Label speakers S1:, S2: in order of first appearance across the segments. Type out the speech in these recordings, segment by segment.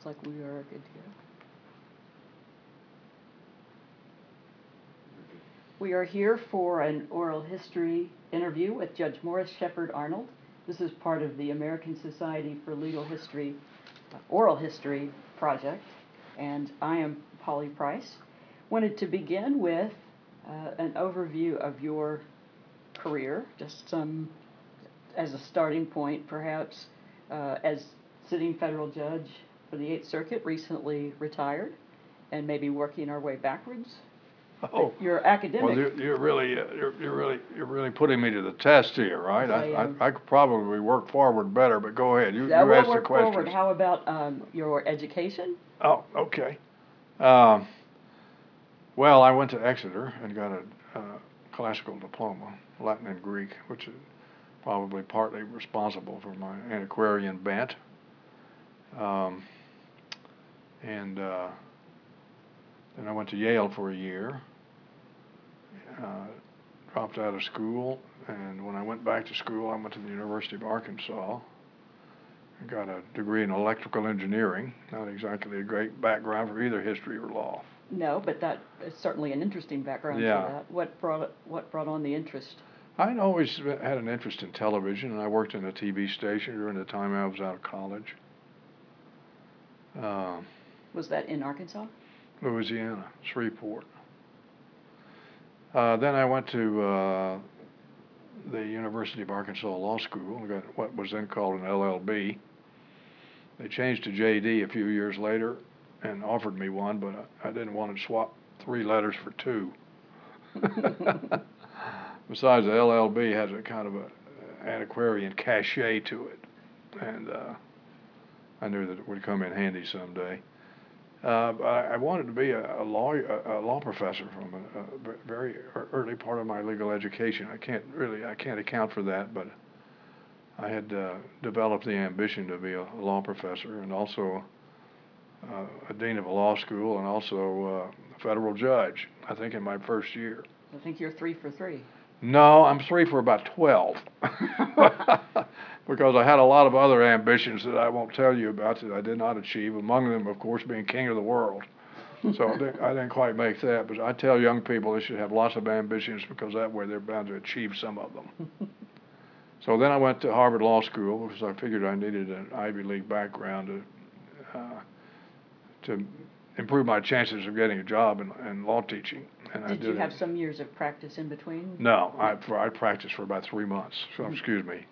S1: looks like we are good to go. We are here for an oral history interview with Judge Morris Shepard Arnold. This is part of the American Society for Legal History Oral History Project, and I am Polly Price. Wanted to begin with an overview of your career, just some as a starting point, perhaps, as sitting federal judge for the Eighth Circuit, recently retired, and maybe working our way backwards.
S2: Oh,
S1: your academic.
S2: well, you're really putting me to the test here, right?
S1: Yes,
S2: I could probably work forward better, but go ahead. You
S1: we'll
S2: ask the
S1: work
S2: questions.
S1: forward. How about your education?
S2: Oh, okay. Um, well, I went to Exeter and got a classical diploma, Latin and Greek, which is probably partly responsible for my antiquarian bent. And then I went to Yale for a year. Dropped out of school, and when I went back to school, I went to the University of Arkansas. I got a degree in electrical engineering, not exactly a great background for either history or law.
S1: No, but that is certainly an interesting background for that. What brought on the interest?
S2: I'd always had an interest in television, and I worked in a TV station during the time I was out of college.
S1: Was that in Arkansas?
S2: Louisiana, Shreveport. Then I went to the University of Arkansas Law School and got what was then called an LLB. They changed to JD a few years later and offered me one, but I didn't want to swap 3 letters for 2. Besides, the LLB has a kind of an antiquarian cachet to it, and I knew that it would come in handy someday. I wanted to be a law professor from a very early part of my legal education. I can't account for that, but I had developed the ambition to be a law professor and also a dean of a law school and also a federal judge, I think in my first year.
S1: I think you're 3 for 3.
S2: No, I'm 3 for about 12. Because I had a lot of other ambitions that I won't tell you about that I did not achieve, among them, of course, being king of the world. So I didn't quite make that, but I tell young people they should have lots of ambitions because that way they're bound to achieve some of them. So then I went to Harvard Law School because I figured I needed an Ivy League background to improve my chances of getting a job in law teaching. And
S1: Did you have some years of practice in between?
S2: No, I practiced for about 3 months, so excuse me.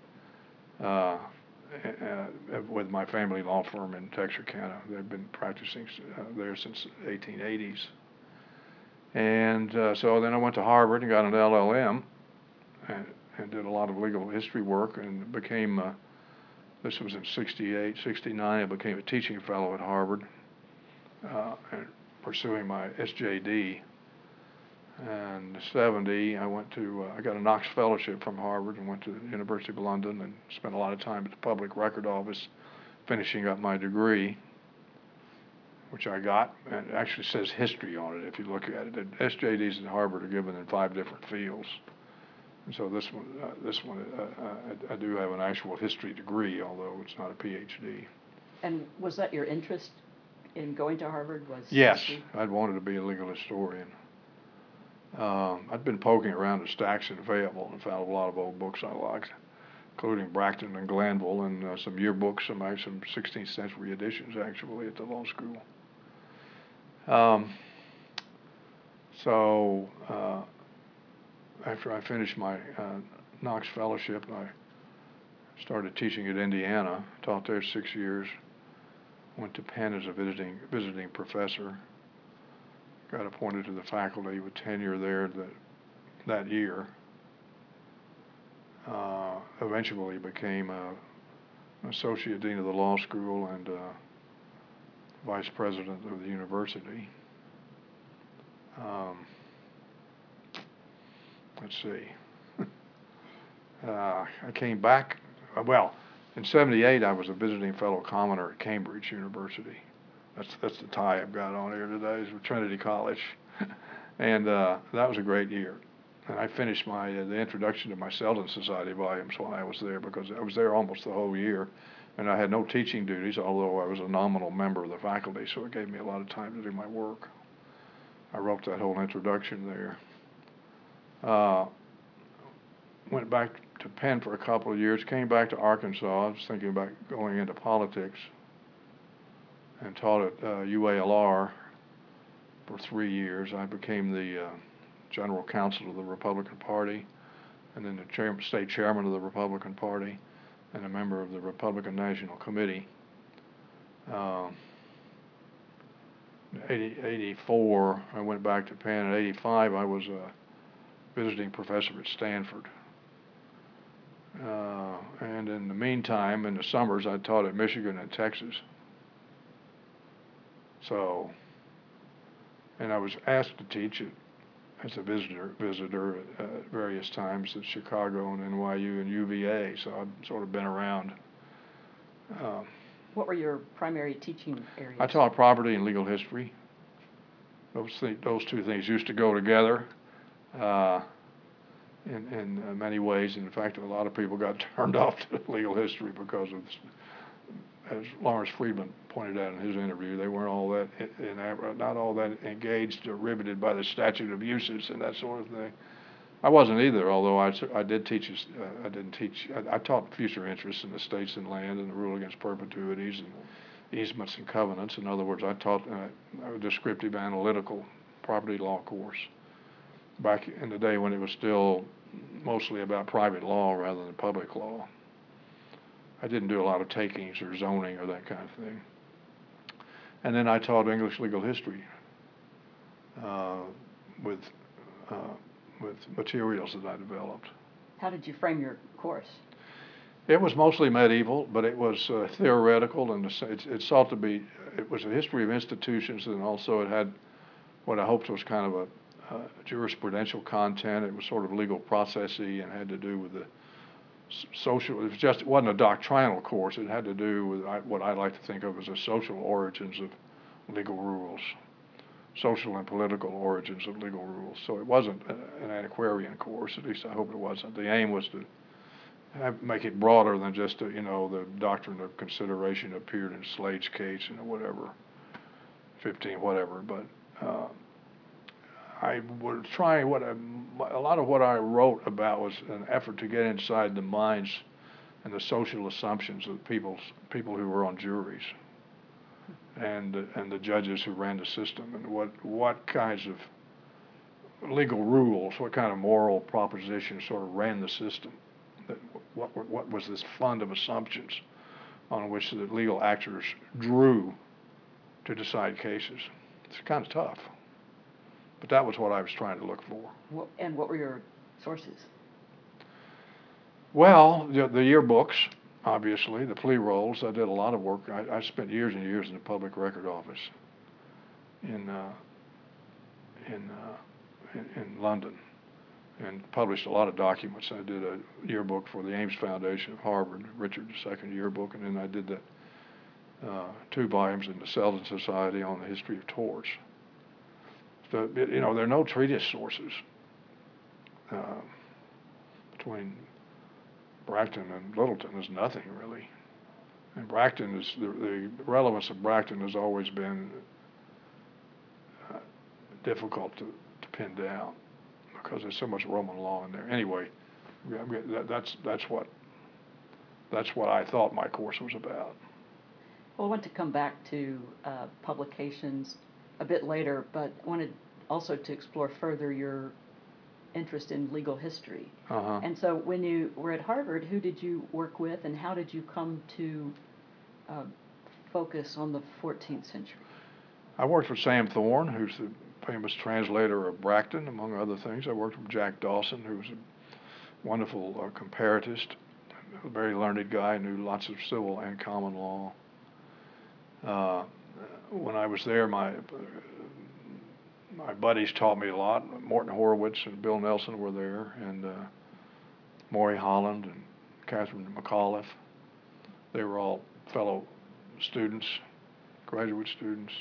S2: With my family law firm in Texarkana. They've been practicing there since the 1880s. And so then I went to Harvard and got an LLM and did a lot of legal history work and became, this was in 68, 69, I became a teaching fellow at Harvard and pursuing my SJD. And 70, I got a Knox Fellowship from Harvard and went to the University of London and spent a lot of time at the Public Record Office finishing up my degree, which I got, and it actually says history on it if you look at it. SJDs at Harvard are given in 5 different fields. And so this one, I do have an actual history degree, although it's not a PhD.
S1: And was that your interest in going to Harvard?
S2: Yes,
S1: history?
S2: I'd wanted to be a legal historian. I'd been poking around the stacks in Fayetteville and found a lot of old books I liked, including Bracton and Glanville and some yearbooks, some 16th century editions actually at the law school. So after I finished my Knox Fellowship, I started teaching at Indiana, taught there 6 years, went to Penn as a visiting professor. Got appointed to the faculty with tenure there that year. Eventually became an associate dean of the law school and vice president of the university. Let's see. I came back, well, in 78 I was a visiting fellow commoner at Cambridge University. That's the tie I've got on here today, is with Trinity College. And that was a great year. And I finished the introduction to my Selden Society volumes while I was there because I was there almost the whole year. And I had no teaching duties, although I was a nominal member of the faculty, so it gave me a lot of time to do my work. I wrote that whole introduction there. Went back to Penn for a couple of years, came back to Arkansas. I was thinking about going into politics, and taught at UALR for 3 years. I became the general counsel of the Republican Party, and then the state chairman of the Republican Party, and a member of the Republican National Committee. 84, I went back to Penn. In 85, I was a visiting professor at Stanford. And in the meantime, in the summers, I taught at Michigan and Texas. So, and I was asked to teach it as a visitor at various times at Chicago and NYU and UVA. So I've sort of been around.
S1: What were your primary teaching areas?
S2: I taught property and legal history. Those two things used to go together in many ways. In fact, a lot of people got turned off to legal history because of, as Lawrence Friedman pointed out in his interview, they weren't all that not all that engaged or riveted by the statute of uses and that sort of thing. I wasn't either, although I did teach. I didn't teach. I taught future interests in estates and land and the rule against perpetuities and easements and covenants. In other words, I taught a descriptive analytical property law course back in the day when it was still mostly about private law rather than public law. I didn't do a lot of takings or zoning or that kind of thing. And then I taught English legal history with materials that I developed.
S1: How did you frame your course?
S2: It was mostly medieval, but it was theoretical, and it sought to be. It was a history of institutions, and also it had what I hoped was kind of a jurisprudential content. It was sort of legal processy and had to do with the social. It wasn't a doctrinal course. It had to do with what I like to think of as the social origins of legal rules, social and political origins of legal rules. So it wasn't an antiquarian course. At least I hope it wasn't. The aim was to make it broader than just the doctrine of consideration appeared in Slade's case and whatever, 15 whatever. But I was trying a lot of what I wrote about was an effort to get inside the minds and the social assumptions of people who were on juries, and the judges who ran the system, and what kinds of legal rules, what kind of moral propositions sort of ran the system. What was this fund of assumptions on which the legal actors drew to decide cases? It's kind of tough. But that was what I was trying to look for.
S1: And what were your sources?
S2: Well, the yearbooks, obviously, the plea rolls. I did a lot of work. I spent years and years in the public record office in London, and published a lot of documents. I did a yearbook for the Ames Foundation of Harvard, Richard II yearbook, and then I did 2 volumes in the Selden Society on the history of torts. So, there are no treatise sources between Bracton and Littleton. There's nothing really. And Bracton is the relevance of Bracton has always been difficult to pin down because there's so much Roman law in there. Anyway, that's what I thought my course was about.
S1: Well, I want to come back to publications a bit later, but wanted also to explore further your interest in legal history.
S2: Uh-huh.
S1: And so when you were at Harvard, who did you work with, and how did you come to focus on the 14th century?
S2: I worked with Sam Thorne, who's the famous translator of Bracton, among other things. I worked with Jack Dawson, who was a wonderful comparatist, a very learned guy, knew lots of civil and common law. When I was there, my buddies taught me a lot. Morton Horowitz and Bill Nelson were there, and Maury Holland and Catherine McAuliffe. They were all fellow students, graduate students.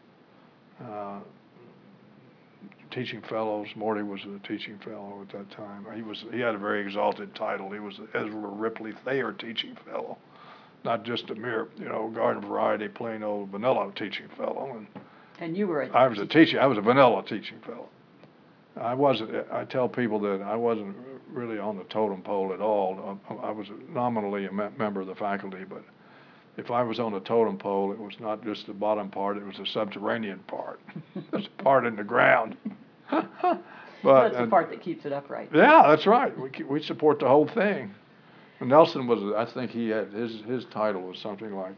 S2: Teaching fellows. Morty was a teaching fellow at that time. He had a very exalted title. He was the Ezra Ripley Thayer Teaching Fellow not just a mere, garden variety, plain old vanilla teaching fellow.
S1: And you were a
S2: I was a teacher. I was a vanilla teaching fellow. I tell people that I wasn't really on the totem pole at all. I was nominally a member of the faculty, but if I was on the totem pole, it was not just the bottom part, it was the subterranean part. There's a part in the ground. But
S1: that's the part that keeps it upright.
S2: Yeah, that's right. We support the whole thing. And Nelson was, I think he had, his title was something like,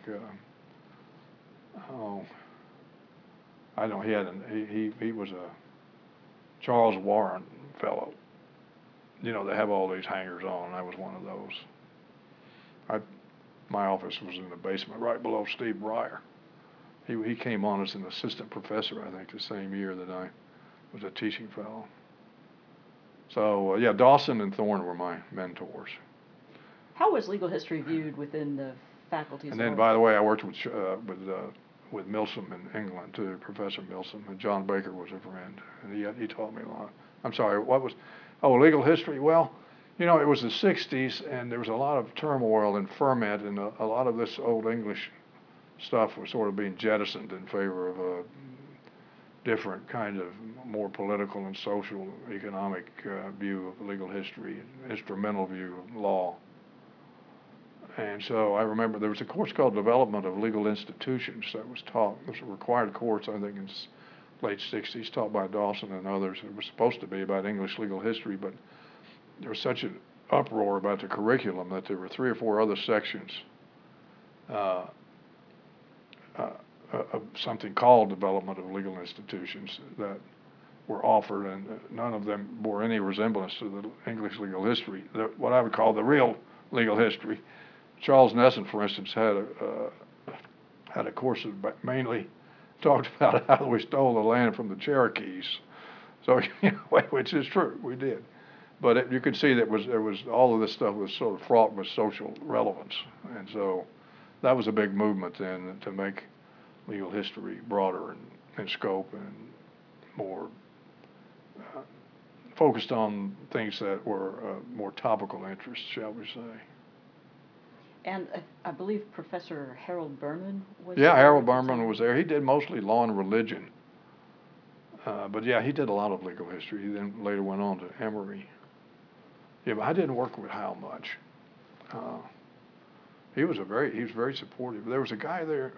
S2: I don't know, he was a Charles Warren fellow. They have all these hangers on. I was one of those. My office was in the basement right below Steve Breyer. He came on as an assistant professor, I think, the same year that I was a teaching fellow. So, yeah, Dawson and Thorne were my mentors.
S1: How was legal history viewed within the faculties?
S2: And then, by the way, I worked with Milsom in England, too, Professor Milsom, and John Baker was a friend, and he taught me a lot. I'm sorry, legal history? Well, it was the 60s, and there was a lot of turmoil and ferment, and a lot of this old English stuff was sort of being jettisoned in favor of a different kind of more political and social, economic view of legal history, instrumental view of law. And so I remember there was a course called Development of Legal Institutions that was taught. It was a required course, I think, in the late 60s, taught by Dawson and others. It was supposed to be about English legal history, but there was such an uproar about the curriculum that there were 3 or 4 other sections of something called Development of Legal Institutions that were offered, and none of them bore any resemblance to the English legal history, what I would call the real legal history. Charles Nesson, for instance, had a course that mainly talked about how we stole the land from the Cherokees. So, which is true, we did. But you could see that there was all of this stuff was sort of fraught with social relevance, and so that was a big movement then to make legal history broader in scope and more focused on things that were more topical interests, shall we say.
S1: And I believe Professor Harold Berman was
S2: Yeah,
S1: there.
S2: Harold Berman was there. He did mostly law and religion. But yeah, he did a lot of legal history. He then later went on to Emory. Yeah, but I didn't work with Hal much. He was very supportive. There was a guy there,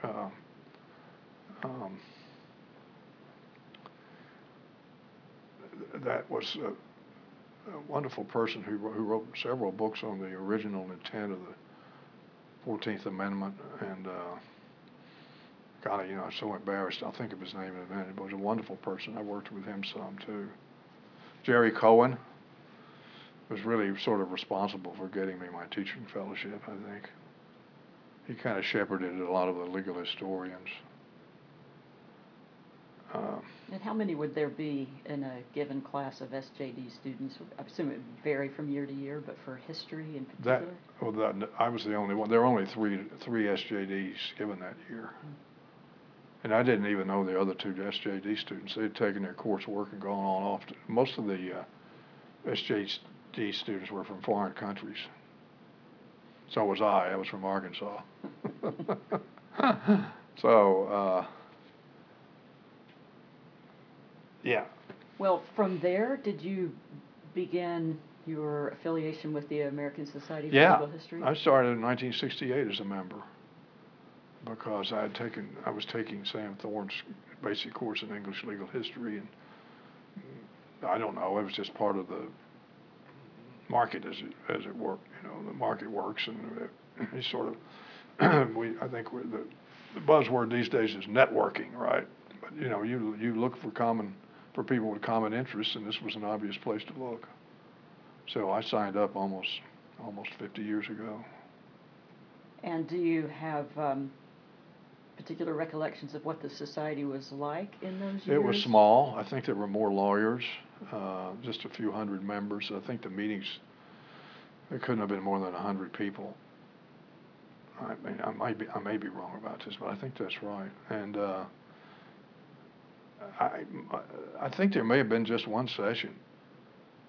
S2: that was a wonderful person who wrote several books on the original intent of the 14th Amendment, and God, I'm so embarrassed. I'll think of his name in a minute. But he was a wonderful person. I worked with him some too. Jerry Cohen was really sort of responsible for getting me my teaching fellowship, I think. He kind of shepherded a lot of the legal historians.
S1: And how many would there be in a given class of SJD students? I assume it would vary from year to year, but for history in particular?
S2: I was the only one. There were only three SJDs given that year. And I didn't even know the other 2 SJD students. They had taken their coursework and gone on off. Most of the SJD students were from foreign countries. So was I. I was from Arkansas. So, yeah.
S1: Well, from there, did you begin your affiliation with the American Society for Legal History?
S2: I started in 1968 as a member because I was taking Sam Thorne's basic course in English legal history, and I don't know, it was just part of the market as it worked. The market works, and it's sort of I think the buzzword these days is networking, right? But you look for people with common interests, and this was an obvious place to look. So I signed up almost 50 years ago.
S1: And do you have particular recollections of what the society was like in those years?
S2: It was small. I think there were more lawyers, just a few hundred members. I think the meetings, there couldn't have been more than 100 people. I mean, I may be wrong about this, but I think that's right. And I think there may have been just one session.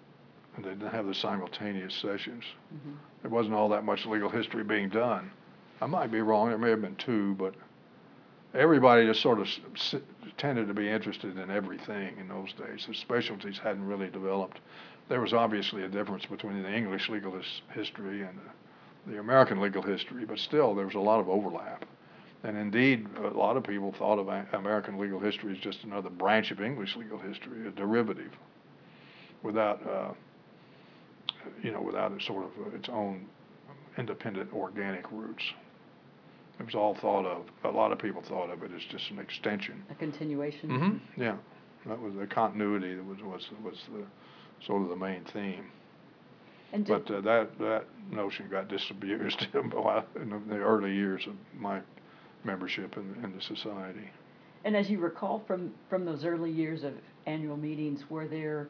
S2: And they didn't have the simultaneous sessions. Mm-hmm. There wasn't all that much legal history being done. I might be wrong, there may have been 2, but everybody just sort of tended to be interested in everything in those days. The specialties hadn't really developed. There was obviously a difference between the English legal history and the American legal history, but still there was a lot of overlap. And indeed, a lot of people thought of American legal history as just another branch of English legal history, a derivative, without, without a sort of its own independent organic roots. It was all thought of, a lot of people thought of it as just an extension.
S1: A continuation?
S2: Mm-hmm. Yeah, that was the continuity that was the sort of the main theme.
S1: And
S2: but that notion got disabused in the early years of my membership in the society.
S1: And as you recall from those early years of annual meetings, were there,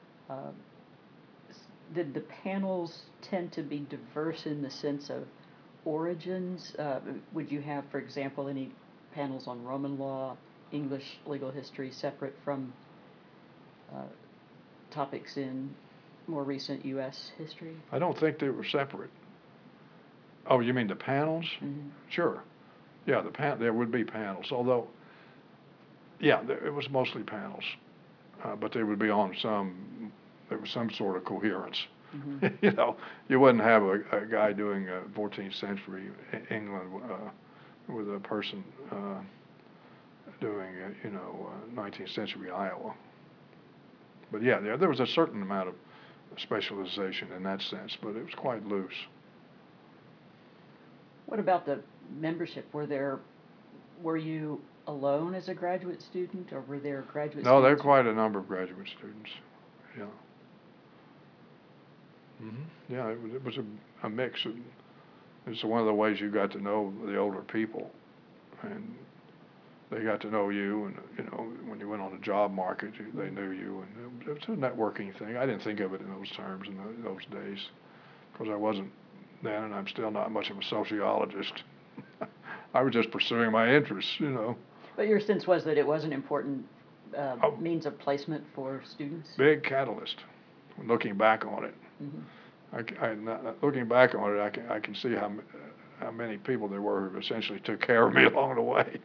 S1: did the panels tend to be diverse in the sense of origins? Would you have, for example, any panels on Roman law, English legal history, separate from topics in more recent U.S. history?
S2: I don't think they were separate. Oh, you mean the panels?
S1: Mm-hmm.
S2: Sure. Yeah, there would be panels, although, yeah, it was mostly panels, but they would be on there was some sort of coherence.
S1: Mm-hmm.
S2: You wouldn't have a guy doing 14th century England with a person doing 19th century Iowa. But yeah, there was a certain amount of specialization in that sense, but it was quite loose.
S1: What about the membership? Were you alone as a graduate student, or were there graduate students?
S2: No, there were quite a number of graduate students. Yeah. Mm-hmm. Yeah, it was a mix. It's one of the ways you got to know the older people, and they got to know you, and when you went on the job market, they knew you, and it was a networking thing. I didn't think of it in those terms in those days, because I wasn't then, and I'm still not much of a sociologist. I was just pursuing my interests,
S1: But your sense was that it was an important means of placement for students?
S2: Big catalyst, looking back on it.
S1: Mm-hmm.
S2: Looking back on it, I can see how many people there were who essentially took care of me along the way.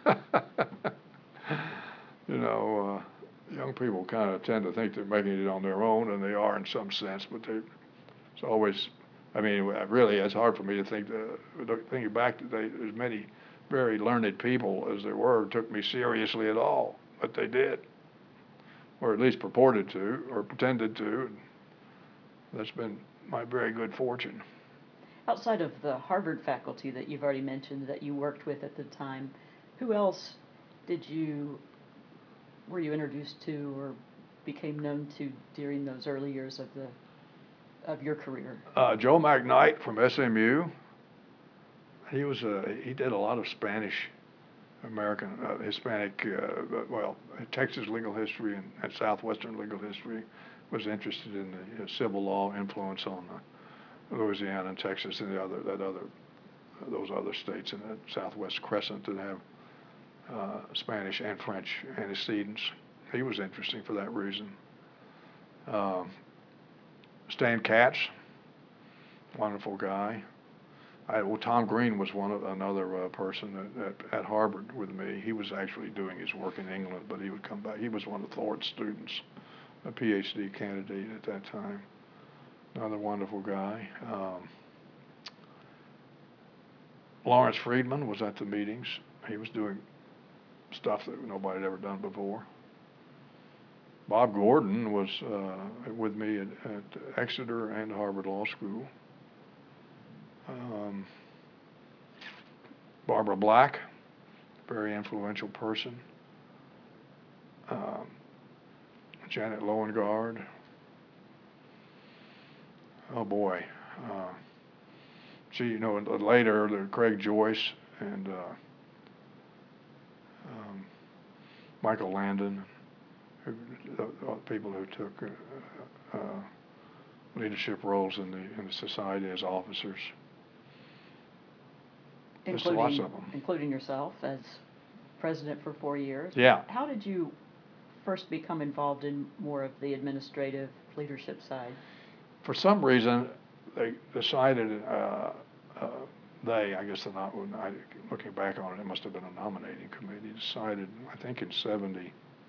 S2: Young people kind of tend to think they're making it on their own, and they are in some sense, but it's always, really, it's hard for me to think, thinking back that as many very learned people as there were took me seriously at all, but they did, or at least purported to, or pretended to. That's been my very good fortune.
S1: Outside of the Harvard faculty that you've already mentioned that you worked with at the time, who else were you introduced to or became known to during those early years of your career?
S2: Joe McKnight from SMU. He did a lot of Spanish American, Hispanic, Texas legal history and Southwestern legal history. Was interested in the civil law influence on Louisiana and Texas and those other states in the Southwest Crescent that have Spanish and French antecedents. He was interesting for that reason. Stan Katz, wonderful guy. Tom Green was another person at Harvard with me. He was actually doing his work in England, but he would come back. He was one of Thorne's students, a PhD candidate at that time. Another wonderful guy. Lawrence Friedman was at the meetings. He was doing stuff that nobody had ever done before. Bob Gordon was with me at Exeter and Harvard Law School. Barbara Black, very influential person. Janet Loengard. Oh boy. Later, Craig Joyce and Michael Landon, people who took leadership roles in the society as officers. Just lots of them.
S1: Including yourself as president for 4 years.
S2: Yeah.
S1: How did you first become involved in more of the administrative leadership side?
S2: For some reason, they decided I guess looking back on it, it must have been a nominating committee, decided, I think in '78,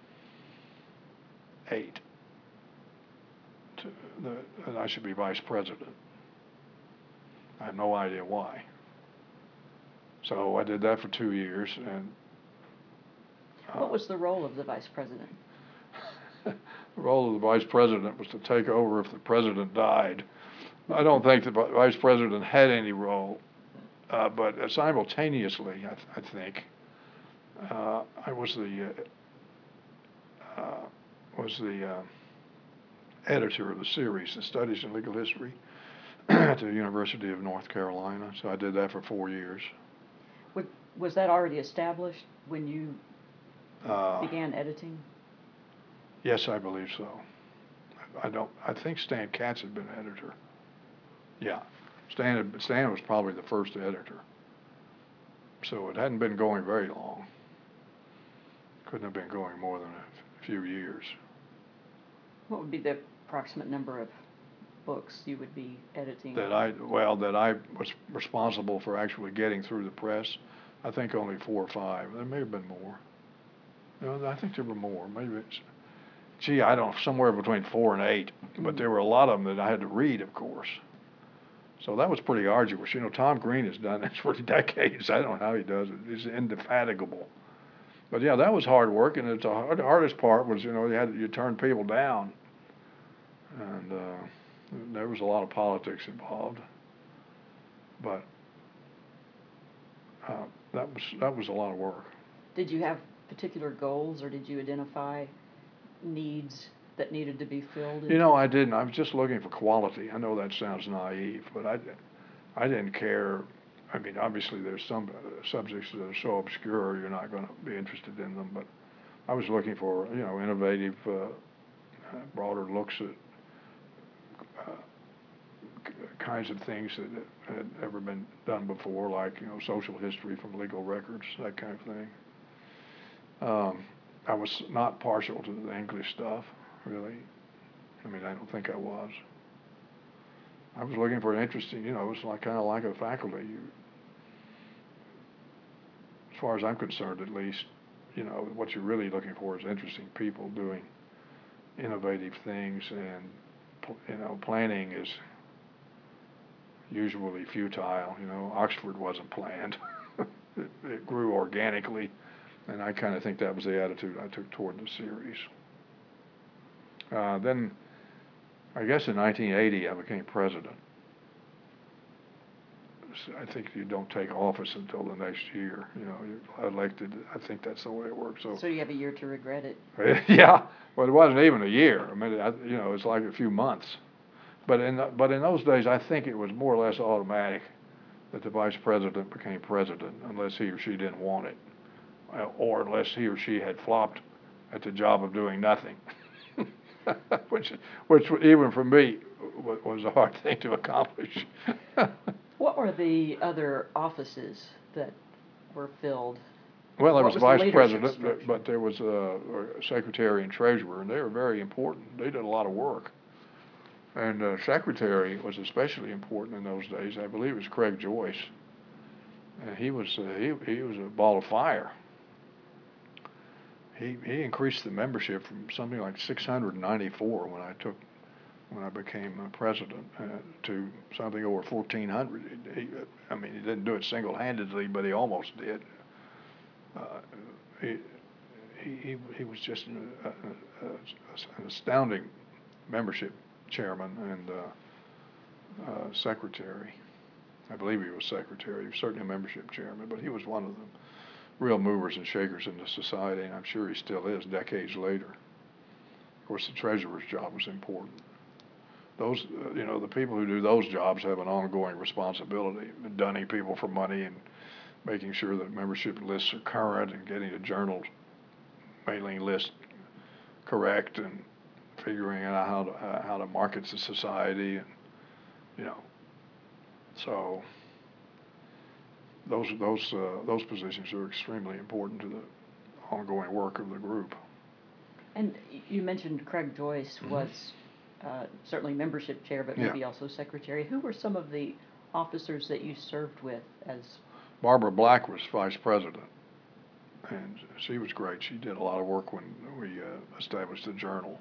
S2: that I should be vice president. I have no idea why. So I did that for 2 years, and
S1: What was the role of the vice president?
S2: the role of the vice president was to take over if the president died. I don't think the vice president had any role, but simultaneously, I think, I was the editor of the series, the Studies in Legal History, at the University of North Carolina. So I did that for 4 years.
S1: Was that already established when you
S2: Uh,
S1: began editing?
S2: Yes, I believe so. I think Stan Katz had been editor. Yeah, Stan was probably the first editor. So it hadn't been going very long. Couldn't have been going more than a few years.
S1: What would be the approximate number of books you would be editing?
S2: That I was responsible for actually getting through the press. I think only 4 or 5. There may have been more. I think there were more. Maybe I don't know, somewhere between 4 and 8. But there were a lot of them that I had to read, of course. So that was pretty arduous. Tom Green has done this for decades. I don't know how he does it. It's indefatigable. But yeah, that was hard work, and the hardest part was, you turn people down, and there was a lot of politics involved. But that was a lot of work.
S1: Did you have particular goals, or did you identify needs that needed to be filled?
S2: I didn't. I was just looking for quality. I know that sounds naive, but I didn't care. I mean, obviously there's some subjects that are so obscure you're not going to be interested in them, but I was looking for, innovative, broader looks at kinds of things that had ever been done before, like, social history from legal records, that kind of thing. I was not partial to the English stuff, really. I mean, I don't think I was. I was looking for an interesting, it was kind of like a faculty. As far as I'm concerned, at least, what you're really looking for is interesting people doing innovative things, and planning is usually futile. Oxford wasn't planned. It grew organically, and I kind of think that was the attitude I took toward the series. Then, I guess in 1980, I became president. I think you don't take office until the next year. You're elected. I think that's the way it works.
S1: So you have a year to regret it.
S2: Yeah, well, it wasn't even a year. I mean, it's like a few months. But in those days, I think it was more or less automatic that the vice president became president, unless he or she didn't want it, or unless he or she had flopped at the job of doing nothing, which even for me was a hard thing to accomplish.
S1: What were the other offices that were filled?
S2: Well, there
S1: What
S2: was
S1: the
S2: vice
S1: leadership
S2: president,
S1: structure?
S2: but there was a secretary and treasurer, and they were very important. They did a lot of work. And secretary was especially important in those days. I believe it was Craig Joyce. And he was a ball of fire. He increased the membership from something like 694 when I became president to something over 1,400. He didn't do it single-handedly, but he almost did. He was just an astounding membership chairman and secretary. I believe he was secretary. He was certainly a membership chairman, but he was one of the real movers and shakers in the society, and I'm sure he still is decades later. Of course, the treasurer's job was important. Those, the people who do those jobs have an ongoing responsibility, dunning people for money and making sure that membership lists are current and getting the journal mailing list correct and figuring out how to market the society, and so those positions are extremely important to the ongoing work of the group.
S1: And you mentioned Craig Joyce was certainly membership chair, but maybe also secretary. Who were some of the officers that you served with as?
S2: Barbara Black was vice president, and she was great. She did a lot of work when we established the journal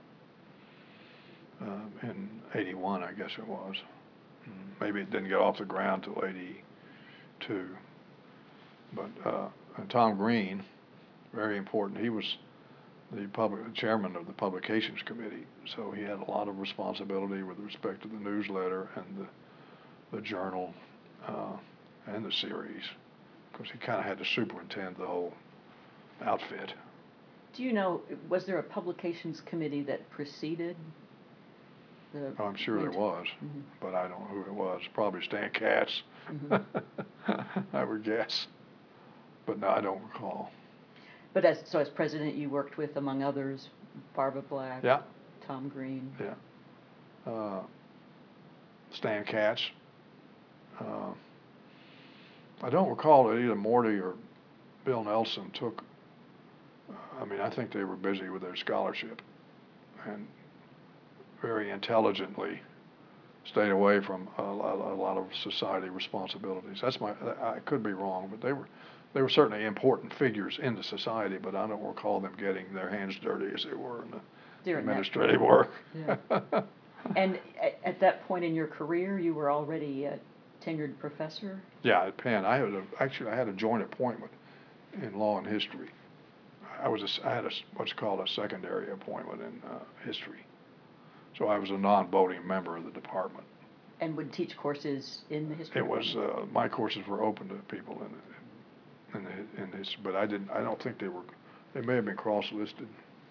S2: in '81, I guess it was. Maybe it didn't get off the ground till '82. But and Tom Green, very important. He was the chairman of the publications committee, so he had a lot of responsibility with respect to the newsletter and the journal and the series, because he kind of had to superintend the whole outfit.
S1: Do you know, was there a publications committee that preceded the?
S2: Oh, I'm sure there was, but I don't know who it was. Probably Stan Katz, I would guess. But no, I don't recall.
S1: But as president, you worked with, among others, Barbara Black,
S2: Yeah,
S1: Tom Green.
S2: yeah. Stan Katz. I don't recall that either Morty or Bill Nelson took, I mean, I think they were busy with their scholarship and very intelligently stayed away from a lot of society responsibilities. I could be wrong, but they were certainly important figures in the society, but I don't recall them getting their hands dirty, as it were, in the administrative work.
S1: Yeah. And at that point in your career, you were already a tenured professor?
S2: Yeah, at Penn. I had a joint appointment in law and history. I had what's called a secondary appointment in history. So I was a non-voting member of the department.
S1: And would teach courses in the history?
S2: It was my courses were open to people in history, but I don't think they were. They may have been cross-listed.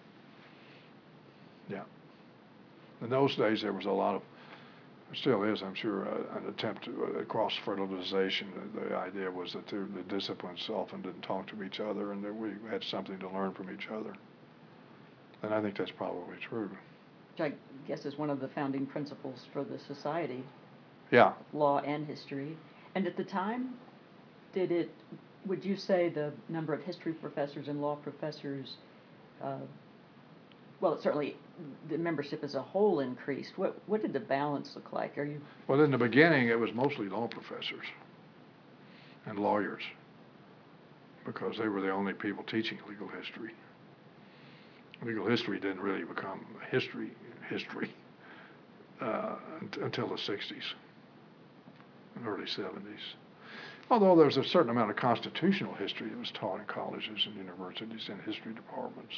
S2: Yeah. In those days, there was a lot of, still is, I'm sure, an attempt to cross-fertilization. The idea was that the disciplines often didn't talk to each other, and that we had something to learn from each other. And I think that's probably true.
S1: Which I guess is one of the founding principles for the society.
S2: Yeah.
S1: Law and history. And at the time, would you say the number of history professors and law professors, well, certainly the membership as a whole increased. What did the balance look like?
S2: Well, in the beginning, it was mostly law professors and lawyers, because they were the only people teaching legal history. Legal history didn't really become history until the 60s and early 70s. Although there was a certain amount of constitutional history that was taught in colleges and universities and history departments.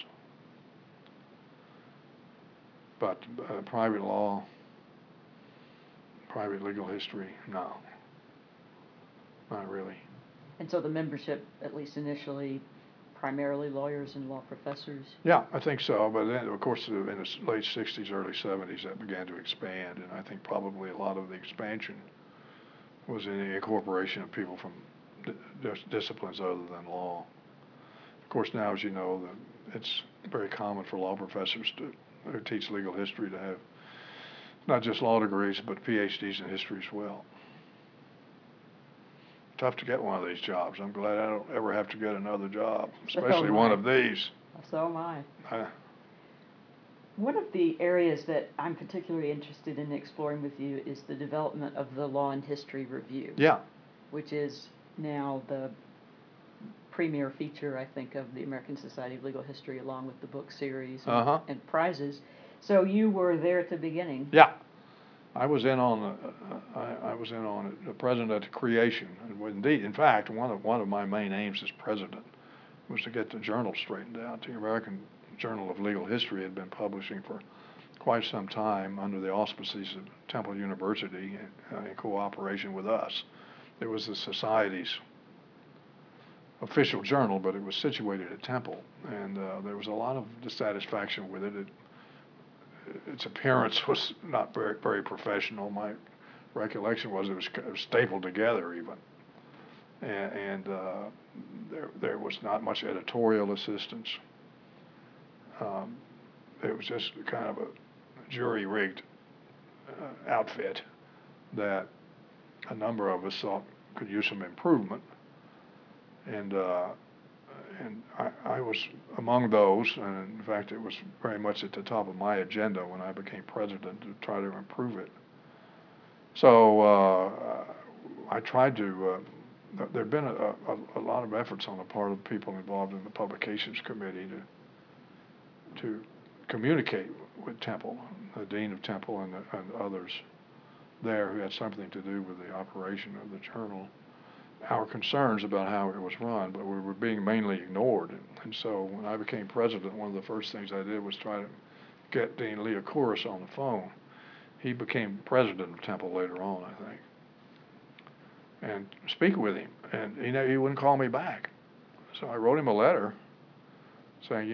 S2: But private law, private legal history, no, not really.
S1: And so the membership, at least initially, primarily lawyers and law professors? Yeah,
S2: I think so, but then, of course, in the late 60s, early 70s, that began to expand, and I think probably a lot of the expansion was in the incorporation of people from disciplines other than law. Of course, now, as you know, it's very common for law professors who teach legal history to have not just law degrees, but PhDs in history as well. Tough to get one of these jobs. I'm glad I don't ever have to get another job, especially one of these.
S1: So am I. One of the areas that I'm particularly interested in exploring with you is the development of the Law and History Review.
S2: Yeah.
S1: Which is now the premier feature, I think, of the American Society of Legal History, along with the book series and prizes. So you were there at the beginning.
S2: Yeah. I was in on it, the president at the creation, and indeed, in fact, one of my main aims as president was to get the journal straightened out. The American Journal of Legal History had been publishing for quite some time under the auspices of Temple University in cooperation with us. It was the society's official journal, but it was situated at Temple, and there was a lot of dissatisfaction with it. Its appearance was not very professional. My recollection was it was stapled together even, and there was not much editorial assistance. It was just kind of a jury-rigged outfit that a number of us thought could use some improvement, and I was among those, and in fact it was very much at the top of my agenda when I became president to try to improve it. So I tried to, there'd been a lot of efforts on the part of people involved in the publications committee to communicate with Temple, the dean of Temple and others there who had something to do with the operation of the journal, our concerns about how it was run, but we were being mainly ignored. And so when I became president, one of the first things I did was try to get Dean Leocoris on the phone. He became president of Temple later on, I think, and speak with him. And he wouldn't call me back. So I wrote him a letter saying,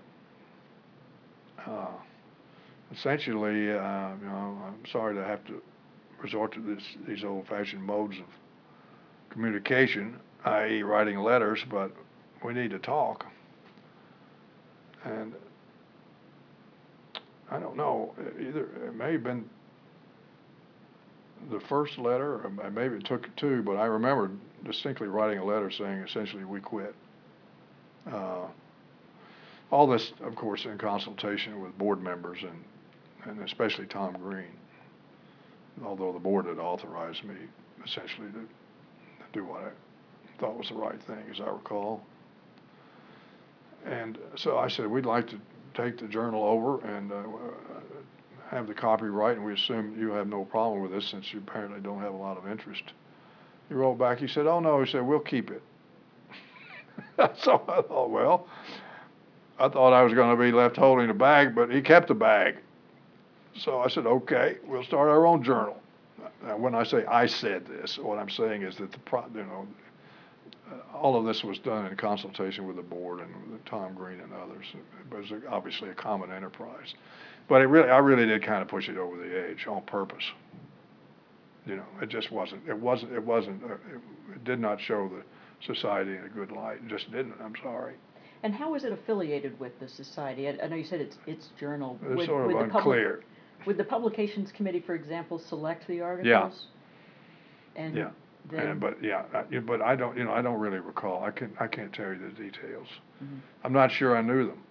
S2: essentially, I'm sorry to have to resort to these old-fashioned modes of communication, i.e. writing letters, but we need to talk. And I don't know, either it may have been the first letter, or maybe it took two, but I remember distinctly writing a letter saying essentially we quit. All this, of course, in consultation with board members and especially Tom Green, although the board had authorized me essentially to do what I thought was the right thing, as I recall. And so I said, we'd like to take the journal over and have the copyright, and we assume you have no problem with this since you apparently don't have a lot of interest. He wrote back, he said, oh no, he said, we'll keep it. So I thought, well, I thought I was going to be left holding the bag, but he kept the bag. So I said, okay, we'll start our own journal. Now, when I say I said this, what I'm saying is that all of this was done in consultation with the board and with Tom Green and others. It was obviously a common enterprise, but I really did kind of push it over the edge on purpose. It just wasn't. It did not show the society in a good light. It just didn't. I'm sorry.
S1: And how is it affiliated with the society? I know you said it's journal.
S2: It's sort of unclear.
S1: Would the publications committee, for example, select the articles?
S2: Yeah.
S1: And
S2: yeah.
S1: then,
S2: But I don't. I don't really recall. I can't tell you the details.
S1: Mm-hmm.
S2: I'm not sure I knew them.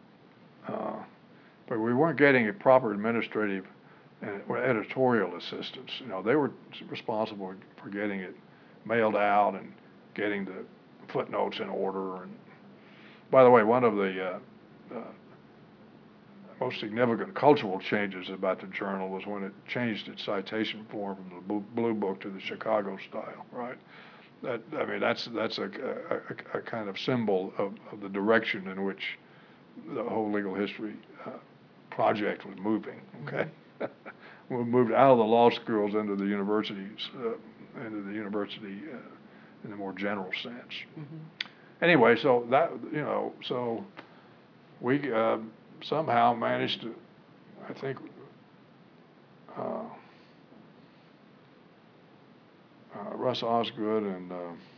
S2: But we weren't getting a proper administrative or editorial assistance. They were responsible for getting it mailed out and getting the footnotes in order. And by the way, one of the most significant cultural changes about the journal was when it changed its citation form from the Blue Book to the Chicago style, right? That's a kind of symbol of the direction in which the whole legal history project was moving, okay? We moved out of the law schools into the universities, in a more general sense.
S1: Mm-hmm.
S2: Anyway, so so we somehow managed to, I think, Russ Osgood and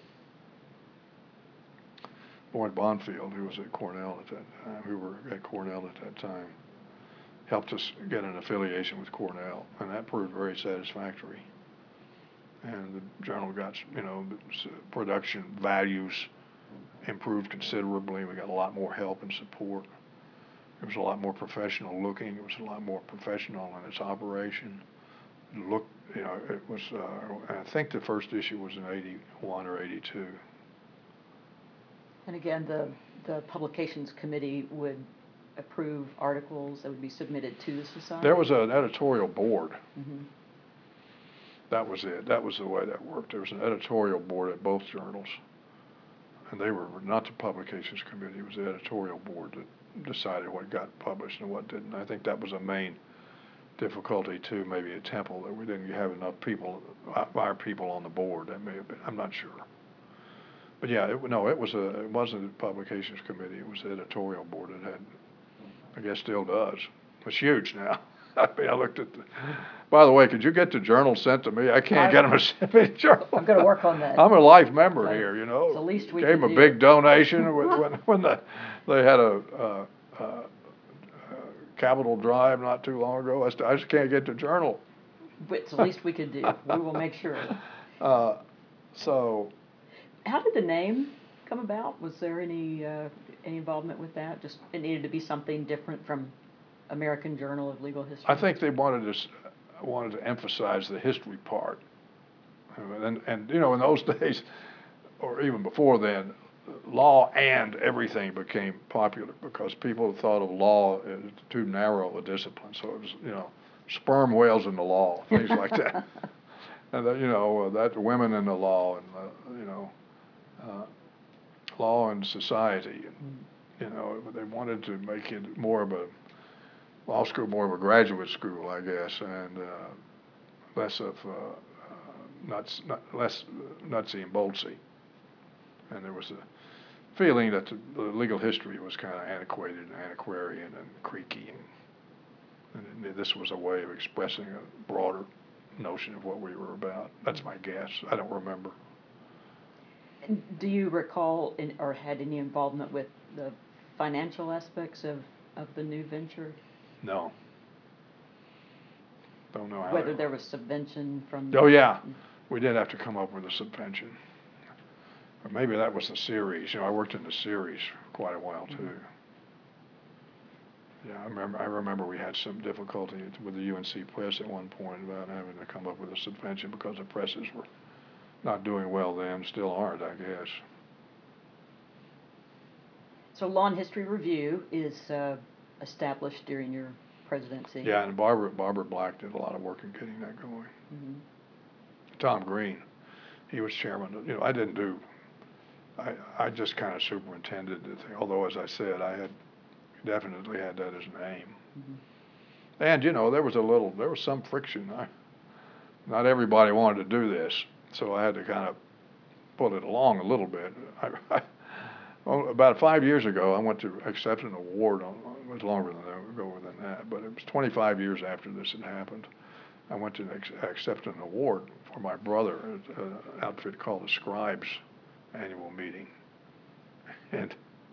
S2: Boyd Bonfield, who was at Cornell at that time, who were at Cornell at that time, helped us get an affiliation with Cornell, and that proved very satisfactory. And the journal got, production values improved considerably. We got a lot more help and support. It was a lot more professional looking. It was a lot more professional in its operation. It was, I think the first issue was in 81 or 82.
S1: And again, the publications committee would approve articles that would be submitted to the society?
S2: There was an editorial board.
S1: Mm-hmm.
S2: That was it. That was the way that worked. There was an editorial board at both journals. And they were not the publications committee. It was the editorial board that decided what got published and what didn't. I think that was a main difficulty too, maybe at Temple, that we didn't have enough people, our people on the board. That may have been, I'm not sure. But yeah, it wasn't the publications committee. It was the editorial board that had, I guess still does. It's huge now. I mean, I looked at by the way, could you get the journal sent to me? I can't get them to send me the journal.
S1: I'm going to work on that.
S2: I'm a life member here,
S1: It's the least we
S2: Gave
S1: can
S2: them a
S1: do.
S2: big donation when they had a Capitol Drive not too long ago. I just can't get the journal.
S1: But it's the least we could do. We will make sure.
S2: So.
S1: How did the name come about? Was there any involvement with that? Just it needed to be something different from American Journal of Legal History?
S2: I think they wanted to emphasize the history part. And you know, in those days, or even before then, law and everything became popular because people thought of law as too narrow a discipline. So it was, you know, sperm whales in the law, things like that. And you know, that women in the law, and you know, law and society. And, you know, they wanted to make it more of a law school, more of a graduate school, I guess, and less of less nutsy and boltsy. And there was a feeling that the legal history was kind of antiquated and antiquarian and creaky, and this was a way of expressing a broader notion of what we were about. That's my guess. I don't remember.
S1: Do you recall or had any involvement with the financial aspects of the new venture?
S2: No. Don't know how.
S1: Whether there was subvention from.
S2: Oh yeah, we did have to come up with a subvention. Or maybe that was the series. You know, I worked in the series for quite a while too. Yeah, I remember we had some difficulty with the UNC Press at one point about having to come up with a subvention because the presses were not doing well then, still aren't, I guess.
S1: So Law and History Review is established during your presidency.
S2: Yeah, and Barbara Black did a lot of work in getting that going.
S1: Mm-hmm.
S2: Tom Green, he was chairman. You know, I didn't do. I just kind of superintended the thing. Although, as I said, I had definitely had that as an aim.
S1: Mm-hmm.
S2: And you know, there was some friction. Not everybody wanted to do this, so I had to kind of pull it along a little bit. Well, about 5 years ago, I went to accept an award. It was longer than that, but it was 25 years after this had happened. I went to accept an award for my brother at an outfit called the Scribes annual meeting. And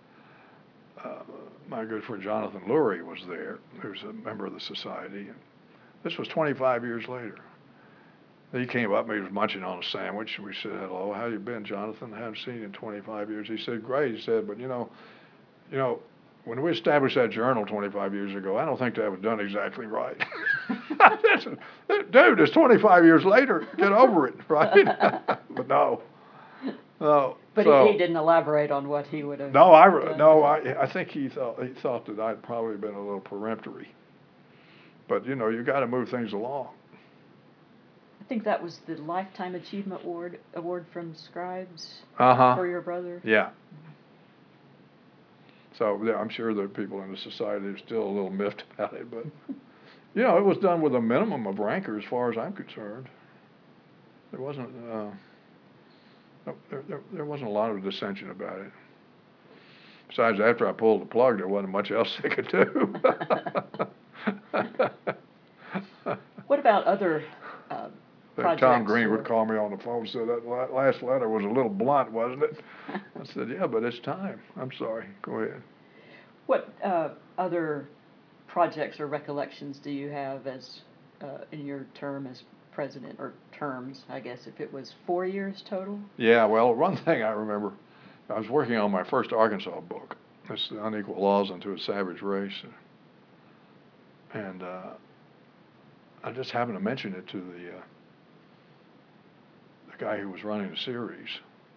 S2: my good friend Jonathan Lurie was there, who's a member of the society. And this was 25 years later. He came up, he was munching on a sandwich, and we said, "Hello, how you been, Jonathan? I haven't seen you in 25 years. He said, "Great." He said, "But you know, when we established that journal 25 years ago, I don't think that was done exactly right." I said, "Dude, it's 25 years later. Get over it, right?" But no.
S1: But
S2: so,
S1: he didn't elaborate on what he would have.
S2: I think he thought that I'd probably been a little peremptory. But you know, you got to move things along.
S1: I think that was the Lifetime Achievement Award from Scribes
S2: for
S1: your brother.
S2: Yeah. So yeah, I'm sure the people in the society are still a little miffed about it, but you know, it was done with a minimum of rancor as far as I'm concerned. There wasn't there wasn't a lot of dissension about it. Besides, after I pulled the plug, there wasn't much else they could do.
S1: What about other projects?
S2: Tom Green would call me on the phone and say, "That last letter was a little blunt, wasn't it?" I said, "Yeah, but it's time. I'm sorry. Go ahead."
S1: What other projects or recollections do you have as in your term as president, or terms, I guess, if it was 4 years total?
S2: Yeah, well, one thing I remember, I was working on my first Arkansas book. It's The Unequal Laws Unto a Savage Race. And I just happened to mention it to the guy who was running the series.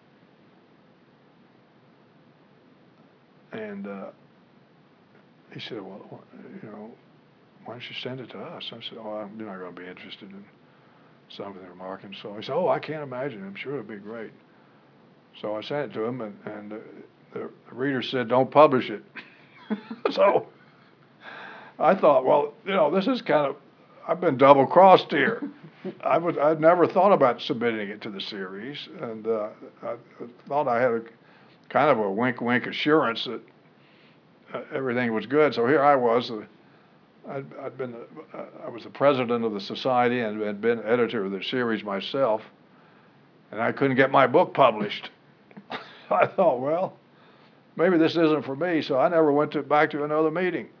S2: And he said, "Well, you know, why don't you send it to us?" I said, "Oh, you're not going to be interested in something from Arkansas." He said, "Oh, I can't imagine. I'm sure it'll be great." So I sent it to him, and the reader said, "Don't publish it." So I thought, well, you know, this is kind of, I've been double-crossed here. I'd never thought about submitting it to the series, and I thought I had a kind of a wink-wink assurance that everything was good. So here I was. I was the president of the society and had been editor of the series myself, and I couldn't get my book published. I thought, well, maybe this isn't for me, so I never went back to another meeting.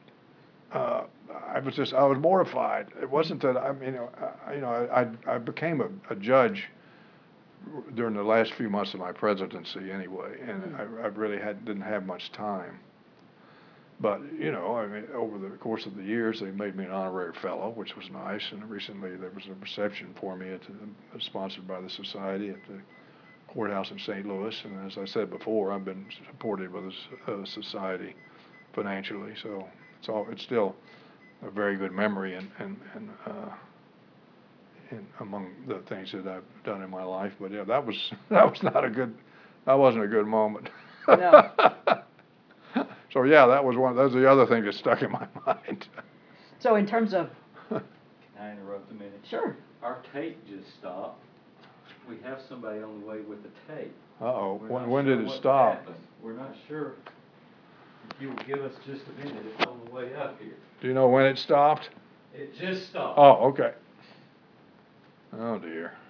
S2: I was mortified. It wasn't that I became a judge during the last few months of my presidency anyway, and I really didn't have much time. But, you know, I mean, over the course of the years, they made me an honorary fellow, which was nice. And recently there was a reception for me sponsored by the society at the courthouse in St. Louis. And as I said before, I've been supported by the society financially. So it's still a very good memory and among the things that I've done in my life. But yeah, that wasn't a good moment.
S1: No.
S2: So yeah, that was the other thing that stuck in my mind.
S1: So in terms of,
S3: Can I interrupt a minute?
S1: sure,
S3: Our tape just stopped. We have somebody on the way with the tape.
S2: Uh-oh,
S3: We're not
S2: when
S3: sure
S2: did it
S3: what
S2: stop?
S3: happened. We're not sure. If you'll give us just a minute, it's on the way up here.
S2: Do you know when it stopped?
S3: It just stopped.
S2: Oh, okay. Oh dear.